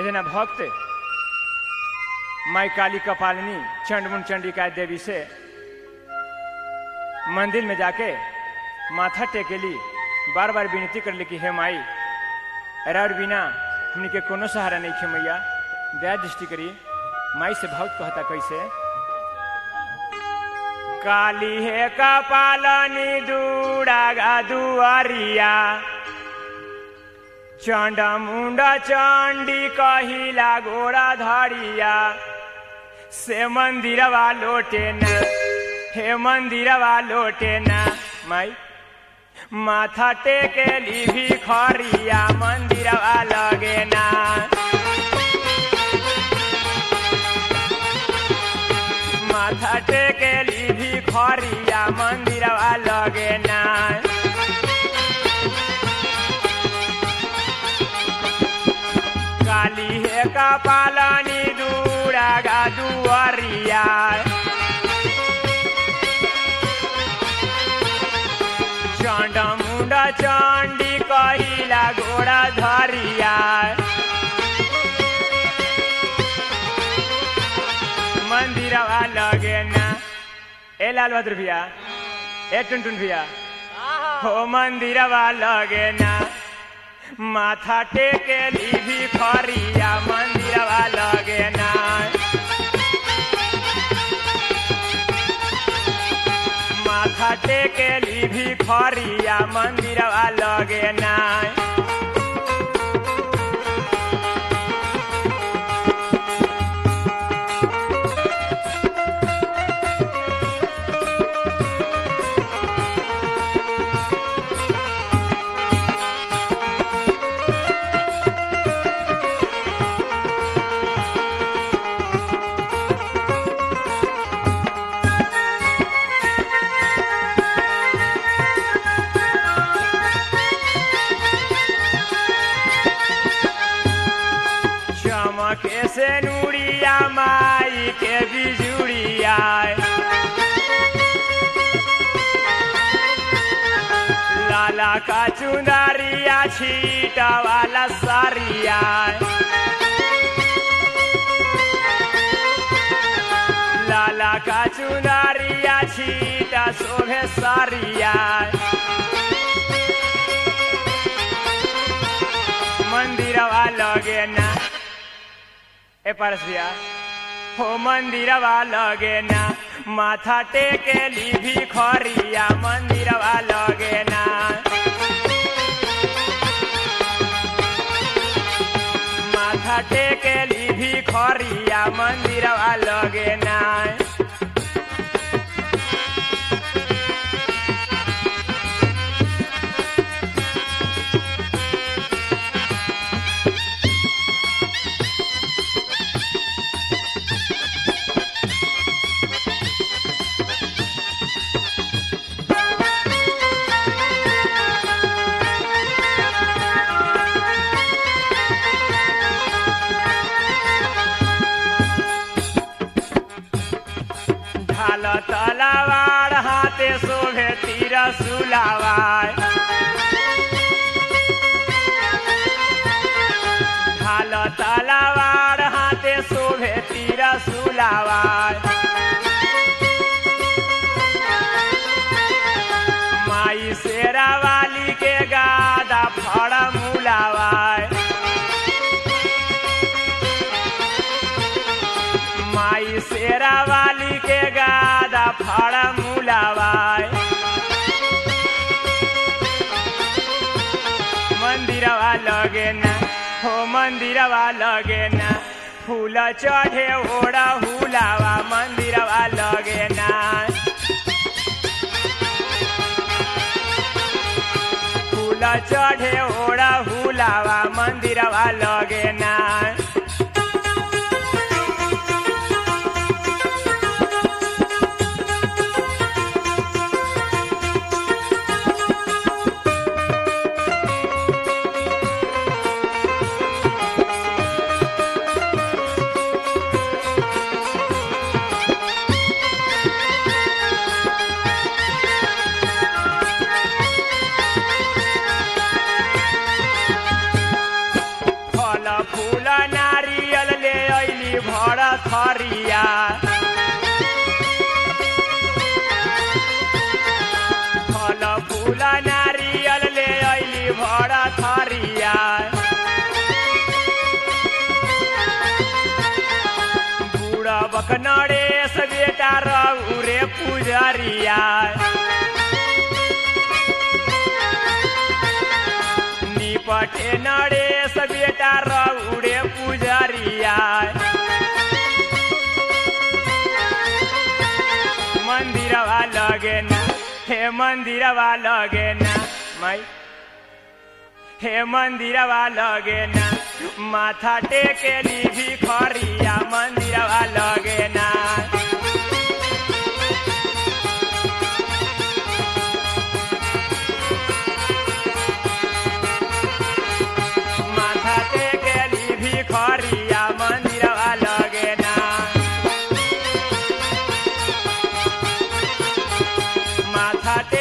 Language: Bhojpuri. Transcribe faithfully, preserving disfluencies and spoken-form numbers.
इतना भक्त माई काली कपालिनी चंडमुंड चंडिका देवी से मंदिर में जाके माथा टेकेली, बार बार विनती कर ली कि हे माई और बिना हमने के कोनो सहारा नहीं खे मैया, दया दृष्टि करी। माई से भक्त कहता कैसे, काली है कपालनी दूड़ा दुआरिया, चंडा मुंडा चंडी कहिला गोड़ा धरिया, से मंदिरवा लोटे ना, हे मंदिरवा लोटे ना। माई माथा टेकेली भिखरिया, मंदिरवा लगे ना। माथा टेकेली भिखरिया, मंदिरवा लगे ना। काली है कपालनी दूड़ा दुआरिया, चंडा मुंडा चंडी कहिला गोड़ा धरिया, मंदिरवा लगे ना। ए लाल बहादुर भैया, ए टुनटुन भैया, हो मंदिरवा लगे ना। माथा टेकेली भिखरिया, मंदिरवा लगे ना। माथा टेकेली भिखरिया, मंदिरवा लगे ना। कैसे नूरिया माई के बिजुड़िया, लाला का चुंदरिया छीटा वाला सारिया, लाला का चुंदरिया छीटा शोभे सारिया, मंदिरवा लगे ना। ए पारस भैया, हो मंदिरवा लगे ना। माथा टेकेली भिखरिया, मंदिरवा लगे ना। माथा टेकेली भिखरिया, मंदिरवा लगे ना। तलवार हाथे शोभे तीर सुलावा, ढाल तलवार हाथे शोभे तीर सुलावा, माई शेरा वाली के गादा फड़ मुलावा, माई शेरा वाली के गादा फड़ मुलावा, मंदिरवा लगे ना। हो मंदिरवा लगे ना। फूल चढ़े ओड़ा हुलावा, मंदिरवा लगे ना। फूल चढ़े ओड़ा हुलावा, मंदिरवा लगे ना। थरिया फल फूल नारियल ले अइली भरा थरिया बुढ़बक नरेश बेटा रउरे पुजरिया निपटे नरेश बेटा रउरे पुजरिया मंदिरवा लगे ना हे मंदिरवा लगे ना माई हे मंदिरवा लगे ना माथा टेकेली भिखरिया मंदिरवा लगे ना माथा टेकेली भिखरिया मंदिरवा लगे ना माथा